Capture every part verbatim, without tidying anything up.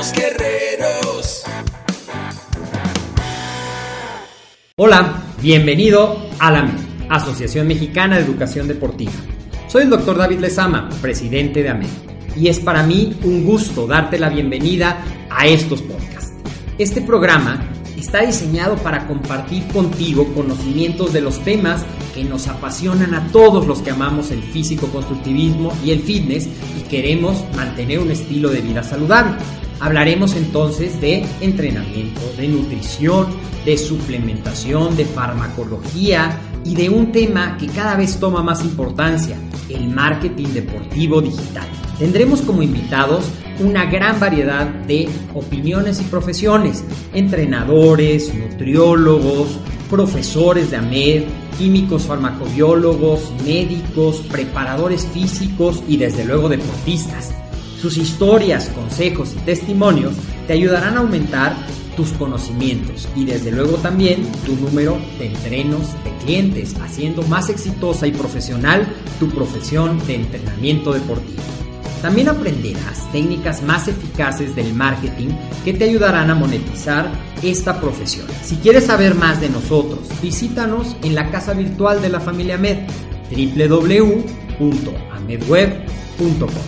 Somos guerreros. Hola, bienvenido a la A M E D, Asociación Mexicana de Educación Deportiva. Soy el doctor David Lezama, presidente de A M E D, y es para mí un gusto darte la bienvenida a estos podcasts. Este programa está diseñado para compartir contigo conocimientos de los temas que nos apasionan a todos los que amamos el físico-constructivismo y el fitness y queremos mantener un estilo de vida saludable. Hablaremos entonces de entrenamiento, de nutrición, de suplementación, de farmacología y de un tema que cada vez toma más importancia, el marketing deportivo digital. Tendremos como invitados una gran variedad de opiniones y profesiones, entrenadores, nutriólogos, profesores de A M E D, químicos farmacobiólogos, médicos, preparadores físicos y desde luego deportistas. Sus historias, consejos y testimonios te ayudarán a aumentar tus conocimientos y desde luego también tu número de entrenos de clientes, haciendo más exitosa y profesional tu profesión de entrenamiento deportivo. También aprenderás técnicas más eficaces del marketing que te ayudarán a monetizar esta profesión. Si quieres saber más de nosotros, visítanos en la casa virtual de la familia A M E D, doble u doble u doble u punto amedweb punto com.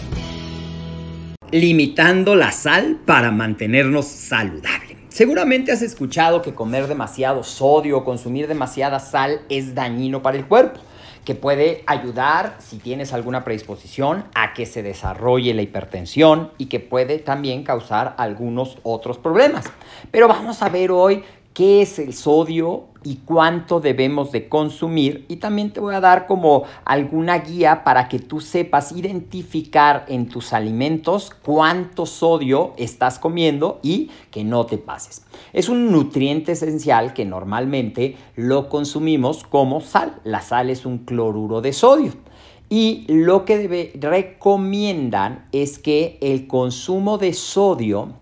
Limitando la sal para mantenernos saludables. Seguramente has escuchado que comer demasiado sodio o consumir demasiada sal es dañino para el cuerpo, que puede ayudar, si tienes alguna predisposición, a que se desarrolle la hipertensión y que puede también causar algunos otros problemas. Pero vamos a ver hoy qué es el sodio y cuánto debemos de consumir, y también te voy a dar como alguna guía para que tú sepas identificar en tus alimentos cuánto sodio estás comiendo y que no te pases. Es un nutriente esencial que normalmente lo consumimos como sal. La sal es un cloruro de sodio. Y lo que debe, recomiendan es que el consumo de sodio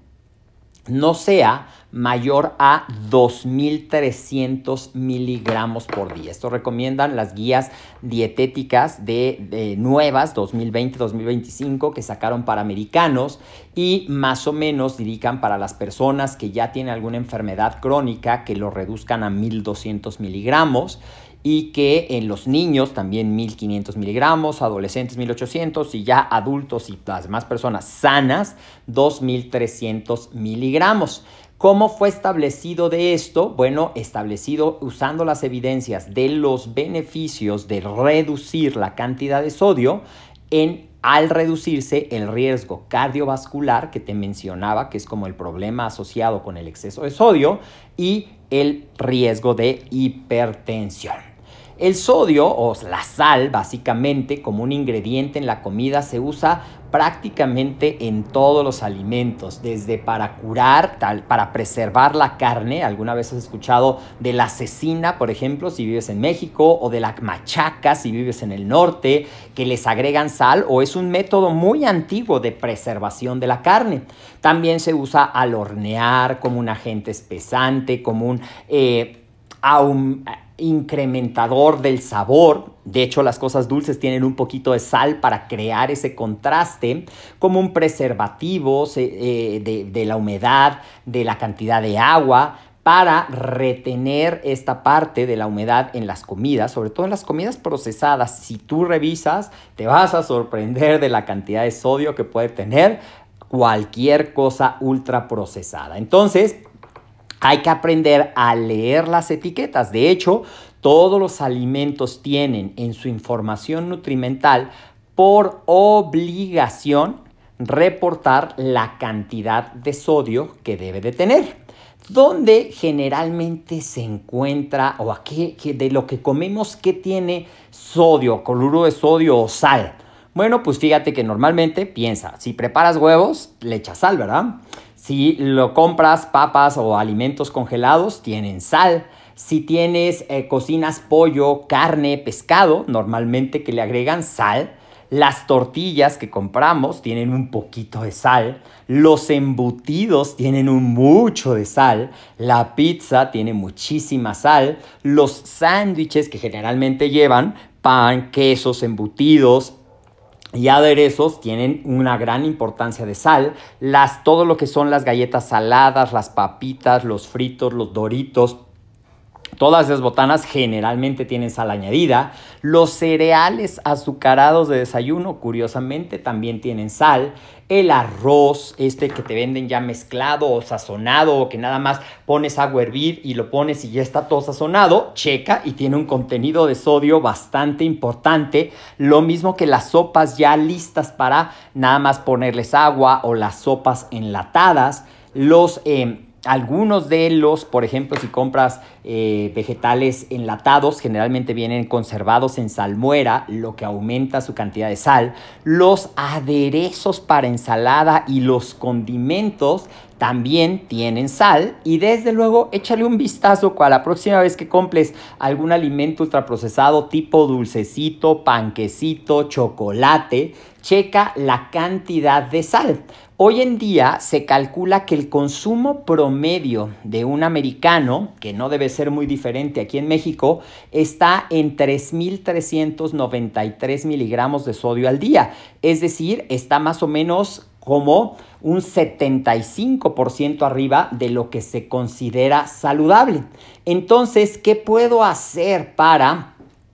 no sea mayor a dos mil trescientos miligramos por día. Esto recomiendan las guías dietéticas de, de nuevas dos mil veinte dos mil veinticinco que sacaron para americanos, y más o menos indican para las personas que ya tienen alguna enfermedad crónica que lo reduzcan a mil doscientos miligramos, y que en los niños también mil quinientos miligramos, adolescentes mil ochocientos y ya adultos y las demás personas sanas dos mil trescientos miligramos. ¿Cómo fue establecido de esto? Bueno, establecido usando las evidencias de los beneficios de reducir la cantidad de sodio en al reducirse el riesgo cardiovascular que te mencionaba, que es como el problema asociado con el exceso de sodio, y el riesgo de hipertensión. El sodio o la sal, básicamente, como un ingrediente en la comida, se usa prácticamente en todos los alimentos, desde para curar, tal, para preservar la carne. ¿Alguna vez has escuchado de la cecina, por ejemplo, si vives en México, o de la machaca, si vives en el norte, que les agregan sal, o es un método muy antiguo de preservación de la carne? También se usa al hornear como un agente espesante, como un eh, aum, incrementador del sabor. De hecho, las cosas dulces tienen un poquito de sal para crear ese contraste, como un preservativo eh, de, de la humedad, de la cantidad de agua, para retener esta parte de la humedad en las comidas, sobre todo en las comidas procesadas. Si tú revisas, te vas a sorprender de la cantidad de sodio que puede tener cualquier cosa ultraprocesada. Entonces, hay que aprender a leer las etiquetas. De hecho, todos los alimentos tienen en su información nutrimental por obligación reportar la cantidad de sodio que debe de tener. ¿Dónde generalmente se encuentra, o a qué, qué de lo que comemos, qué tiene sodio, cloruro de sodio o sal? Bueno, pues fíjate que normalmente piensa, si preparas huevos, le echas sal, ¿verdad? Si lo compras papas o alimentos congelados, tienen sal. Si tienes, eh, cocinas pollo, carne, pescado, normalmente que le agregan sal. Las tortillas que compramos tienen un poquito de sal. Los embutidos tienen un mucho de sal. La pizza tiene muchísima sal. Los sándwiches que generalmente llevan pan, quesos, embutidos, y aderezos tienen una gran importancia de sal. Las, todo lo que son las galletas saladas, las papitas, los fritos, los doritos, todas esas botanas generalmente tienen sal añadida. Los cereales azucarados de desayuno, curiosamente, también tienen sal. El arroz, este que te venden ya mezclado o sazonado, o que nada más pones agua a hervir y lo pones y ya está todo sazonado, checa, y tiene un contenido de sodio bastante importante. Lo mismo que las sopas ya listas para nada más ponerles agua, o las sopas enlatadas. Los... Eh, Algunos de los, por ejemplo, si compras eh, vegetales enlatados, generalmente vienen conservados en salmuera, lo que aumenta su cantidad de sal. Los aderezos para ensalada y los condimentos también tienen sal. Y desde luego, échale un vistazo a la próxima vez que compres algún alimento ultraprocesado tipo dulcecito, panquecito, chocolate. Checa la cantidad de sal. Hoy en día se calcula que el consumo promedio de un americano, que no debe ser muy diferente aquí en México, está en tres mil trescientos noventa y tres miligramos de sodio al día. Es decir, está más o menos como un setenta y cinco por ciento arriba de lo que se considera saludable. Entonces, ¿qué puedo hacer para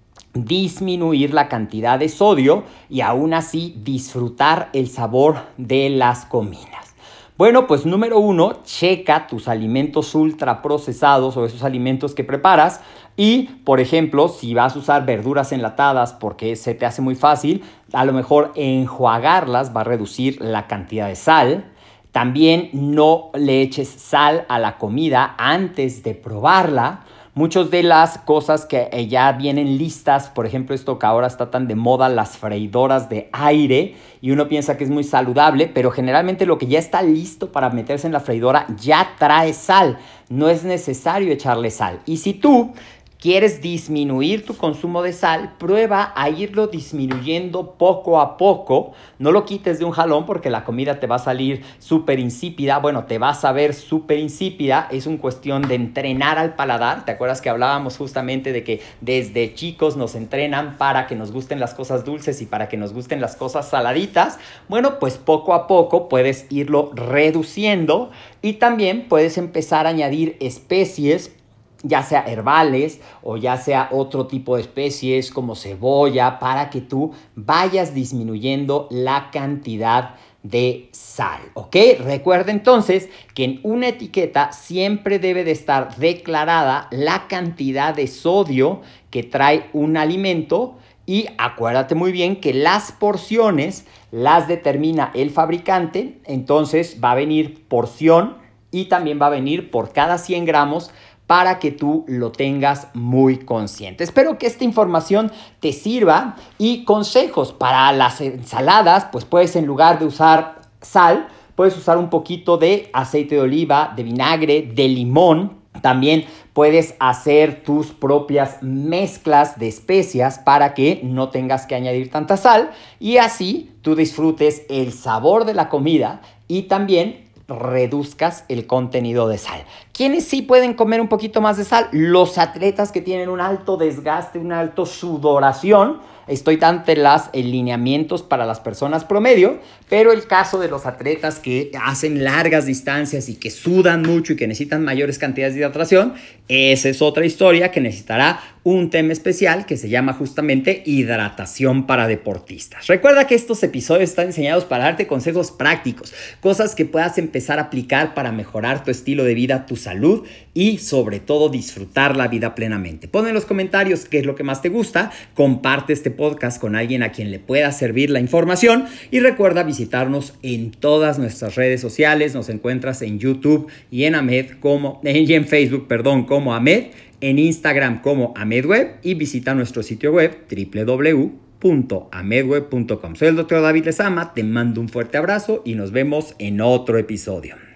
disminuir la cantidad de sodio y aún así disfrutar el sabor de las comidas? Bueno, pues número uno, checa tus alimentos ultraprocesados o esos alimentos que preparas. Y, por ejemplo, si vas a usar verduras enlatadas porque se te hace muy fácil, a lo mejor enjuagarlas va a reducir la cantidad de sal. También no le eches sal a la comida antes de probarla. Muchas de las cosas que ya vienen listas, por ejemplo, esto que ahora está tan de moda, las freidoras de aire, y uno piensa que es muy saludable, pero generalmente lo que ya está listo para meterse en la freidora ya trae sal. No es necesario echarle sal. Y si tú quieres disminuir tu consumo de sal, prueba a irlo disminuyendo poco a poco. No lo quites de un jalón porque la comida te va a salir súper insípida. Bueno, te va a saber súper insípida. Es una cuestión de entrenar al paladar. ¿Te acuerdas que hablábamos justamente de que desde chicos nos entrenan para que nos gusten las cosas dulces y para que nos gusten las cosas saladitas? Bueno, pues poco a poco puedes irlo reduciendo, y también puedes empezar a añadir especies, ya sea herbales o ya sea otro tipo de especies como cebolla, para que tú vayas disminuyendo la cantidad de sal, ¿ok? Recuerda entonces que en una etiqueta siempre debe de estar declarada la cantidad de sodio que trae un alimento, y acuérdate muy bien que las porciones las determina el fabricante. Entonces va a venir porción y también va a venir por cada cien gramos, para que tú lo tengas muy consciente. Espero que esta información te sirva. Y consejos para las ensaladas, pues puedes, en lugar de usar sal, puedes usar un poquito de aceite de oliva, de vinagre, de limón. También puedes hacer tus propias mezclas de especias para que no tengas que añadir tanta sal, y así tú disfrutes el sabor de la comida y también reduzcas el contenido de sal. ¿Quiénes sí pueden comer un poquito más de sal? Los atletas que tienen un alto desgaste, una alta sudoración. Estoy dando los lineamientos para las personas promedio, pero el caso de los atletas que hacen largas distancias y que sudan mucho y que necesitan mayores cantidades de hidratación, esa es otra historia que necesitará un tema especial que se llama justamente hidratación para deportistas. Recuerda que estos episodios están diseñados para darte consejos prácticos, cosas que puedas empezar a aplicar para mejorar tu estilo de vida, tu salud y sobre todo disfrutar la vida plenamente. Pon en los comentarios qué es lo que más te gusta, comparte este podcast con alguien a quien le pueda servir la información, y recuerda visitarnos en todas nuestras redes sociales. Nos encuentras en YouTube y en Amed como, y en Facebook, perdón, como Amed, en Instagram como AmedWeb, y visita nuestro sitio web doble u doble u doble u punto amedweb punto com. Soy el doctor David Lezama, te mando un fuerte abrazo y nos vemos en otro episodio.